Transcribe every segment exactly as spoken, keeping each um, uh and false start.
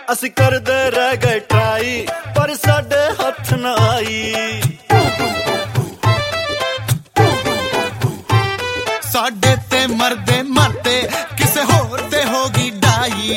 ਅਸੀਂ ਕਰਦੇ ਰਹਿ ਗਏ ਟਰਾਈ ਪਰ ਸਾਡੇ ਹੱਥ ਨਾ ਆਈ। ਸਾਡੇ ਤੇ ਮਰਦੇ ਮਰਦੇ ਕਿਸੇ ਹੋਰ ਤੇ ਹੋ ਗਈ ਡਾਈ।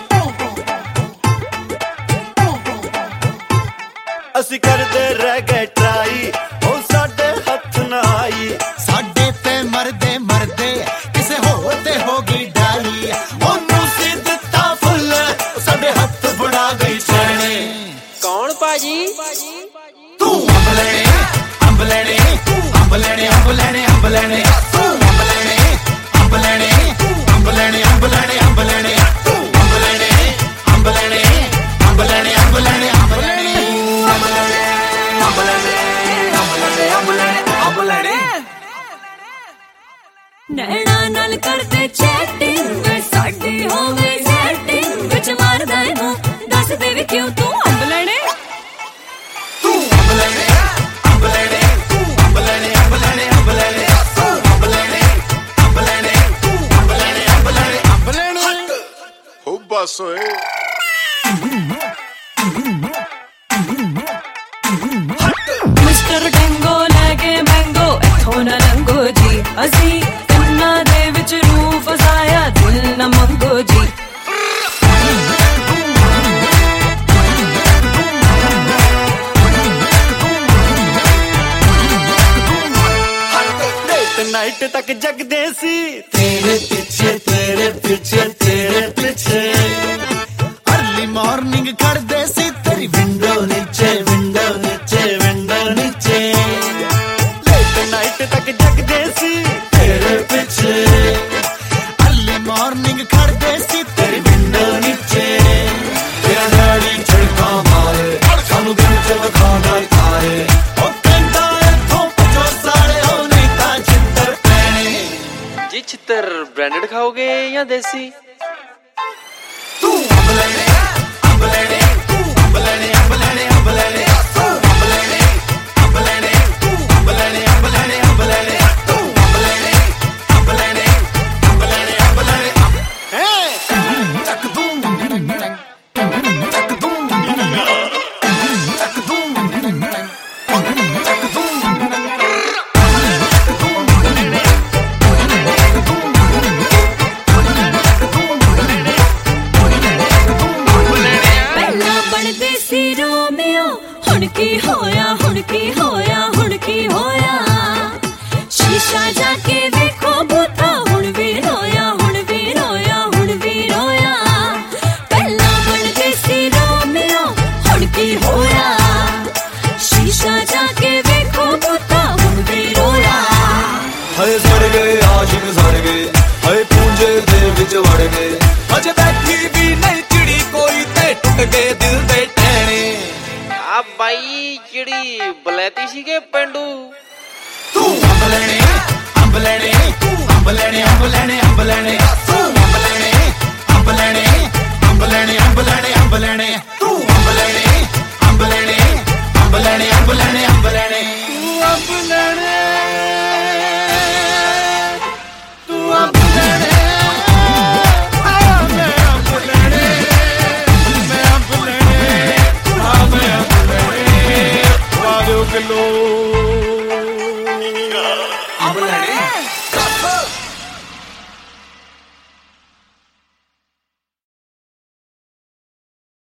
ਅਸੀਂ ਕਰਦੇ ਰਹਿ ਗਏ ਟਰਾਈ ਉਹ ਸਾਡੇ ਹੱਥ ਨਾ ਆਈ। ਸਾਡੇ ਤੇ ਮਰਦੇ ਮਰਦੇ ਕਿਸੇ ਹੋਰ ਤੇ ਹੋ ਗਈ ਡਾਈ। ਉਹਨੂੰ ਸੀ ਦਿੱਤਾ ਫੁੱਲ ਸਾਡੇ ਹੱਥ ਫੜਾ ਗਈ ਛੈਣੇ। ਕੌਣ ਭਾਜੀ? ਤੂੰ ਅੰਬ ਲੈਣੇ ਅੰਬ ਲੈਣੇ ਅੰਬ ਲੈਣੇ ਅੰਬ ਲੈਣੇ ਅੰਬ ਲੈਣੇ ਤੂੰ ਅੰਬ ਲੈਣੇ ਅੰਬ ਲੈਣੇ ਅੰਬ ਲੈਣੇ ਅੰਬ ਲੈਣੇ ਅੰਬ ਲੈਣੇ ਤੂੰ ਅੰਬ ਲੈਣੇ ਅੰਬ ਲੈਣੇ ਅੰਬ ਲੈਣੇ ਅੰਬ ਲੈਣੇ ਅੰਬ ਲੈਣੇ ਅੰਬ ਲੈਣੇ ਅੰਬ ਲੈਣੇ ਅੰਬ ਲੈਣੇ ਅੰਬ ਲੈਣੇ। ਨੈਣਾ ਨਾਲ ਕਰਦੇ ਚੈਟਿੰਗ ਸਾਡੀ ਹੋਵੇ ਸੈਟਿੰਗ ਵਿੱਚ ਮਾਰਦਾ ਏ ਮੂੰਹ ਦੱਸ ਦੇ ਵੀ ਕਿਉਂ ਤੂੰ ਅੰਬ ਲੈਣੇ। ਤੂੰ ਅੰਬ ਲੈਣੇ ਅੰਬ ਲੈਣੇ ਤੂੰ ਅੰਬ ਲੈਣੇ ਅੰਬ ਲੈਣੇ ਅੰਬ ਲੈਣੇ ਤੂੰ ਅੰਬ ਲੈਣੇ ਅੰਬ ਲੈਣੇ ਤੂੰ ਅੰਬ ਲੈਣੇ ਅੰਬ ਲੈਣੇ ਅੰਬ ਲੈਣੇ। ਹੋ ਬਸ ਓਏ ਮਿਸਟਰ ਟੈਂਗੋ ਲੈ ਕੇ ਮੈਂਗੋ ਇੱਥੋਂ ਨਾ ਲੰਘੋ ਜੀ। ਅਸੀਂ ਕੰਨਾਂ ਦੇ ਵਿੱਚ ਰੂਹ ਫਸਾਇਆ ਦਿਲ ਨਾ ਮੰਗੋ ਜੀ। ਨਾਈਟ ਤੱਕ ਜਗਦੇ ਸੀ ਤੇਰੇ ਪਿੱਛੇ ਤੇਰੇ ਪਿੱਛੇ ਤੇਰੇ ਪਿੱਛੇ। ਅਰਲੀ ਮਾਰਨਿੰਗ ਖੜਦੇ ਸੀ ਤੇਰੀ ਵਿੰਡੋ ਨੀਚੇ ਵਿੰਡੋ ਨੀਚੇ ਵਿੰਡੋ ਨੀਚੇ। ਲੇਟ ਨਾਈਟ ਤੱਕ ਜਗਦੇ ਸੀ ਤੇਰੇ ਪਿੱਛੇ। ਅਰਲੀ ਮਾਰਨਿੰਗ ਖੜਦੇ ਸੀ ਤੇਰੀ ਵਿੰਡੋ ਨੀਚੇ। ਤੇਰਾ ਡੈਡੀ ਝੜਕਾ ਮਾਰੇ ਸਾਨੂੰ ਦਿਨ ਚ ਵਿਖਾਉਂਦਾ ਤਾਰੇ। ਉਹ ਕਹਿੰਦਾ ਇੱਥੋਂ ਪੁੱਛੋ ਸਾਲੇ ਹੋ ਨਹੀਂ ਤਾਂ ਛਿੱਤਰ ਪੈਣੇ। ਜੀ ਛਿੱਤਰ ਬ੍ਰਾਂਡਡ ਖਾਓਗੇ ਜਾਂ ਦੇਸੀ? ਤੂੰ ਅੰਬ ਲੈਣੇ ਅੰਬ ਲੈਣੇ ਤੂੰ ਅੰਬ ਲੈਣੇ ਅੰਬ ਲੈਣੇ ਅੰਬ ਲੈਣੇ ਤੂੰ ਅੰਬ ਲੈਣੇ ਅੰਬ ਲੈਣੇ ਤੂੰ ਅੰਬ ਲੈਣੇ ਅੰਬ ਲੈਣੇ ਅੰਬ ਲੈਣੇ ਤੂੰ ਅੰਬ ਲੈਣੇ ਅੰਬ ਲੈਣੇ ਅੰਬ ਲੈਣੇ ਅੰਬ ਲੈਣੇ ਹੈ। ਚੱਕ ਦੂੰ ਚੱਕ ਦੂੰ ਚੱਕ ਦੂੰ ਚੱਕ ਦੂੰ। ਪਹਿਲਾਂ ਬਣਦੇ ਸੀ ਰੋਮੀਓ ਹੁਣ ਕੀ ਹੋਇਆ ਹੁਣ ਕੀ ਹੋਇਆ ਹੁਣ ਕੀ ਹੋਇਆ। ਸ਼ੀਸ਼ਾ ਜਾ ਕੇ ਵੇਖੋ ਬੂਥਾ ਹੁਣ ਵੀ ਰੋਇਆ ਹੁਣ ਵੀ ਰੋਇਆ ਹੁਣ ਵੀ ਰੋਇਆ। ਪਹਿਲਾਂ ਬਣਦੇ ਸੀ ਰੋਮੀਓ ਹੁਣ ਕੀ ਹੋਇਆ। ਸ਼ੀਸ਼ਾ ਜਾ ਕੇ ਵੇਖੋ ਬੂਥਾ ਹੁਣ ਵੀ ਰੋਇਆ। ਹਏ ਸੜ ਗਏ ਆਸ਼ਿਕ ਸੜ ਗਏ ਹਏ ਪੂੰਜੇ ਦੇ ਵਿੱਚ ਵੜ ਗਏ। ਅਜੇ ਬੈਠੀ ਵੀ ਨਹੀਂ ਚਿੜੀ ਕੋਈ ਤੇ ਟੁੱਟ ਗਏ ਦਿਲ ਦੇ ਟਹਿਣੇ। ਆ ਬਾਈ ਜਿਹੜੀ ਬਲੈਤੀ ਸੀਗੇ ਪਿੰਡੂ। ਤੂੰ ਅੰਬ ਲੈਣੇ ਅੰਬ ਲੈਣੇ ਤੂੰ ਅੰਬ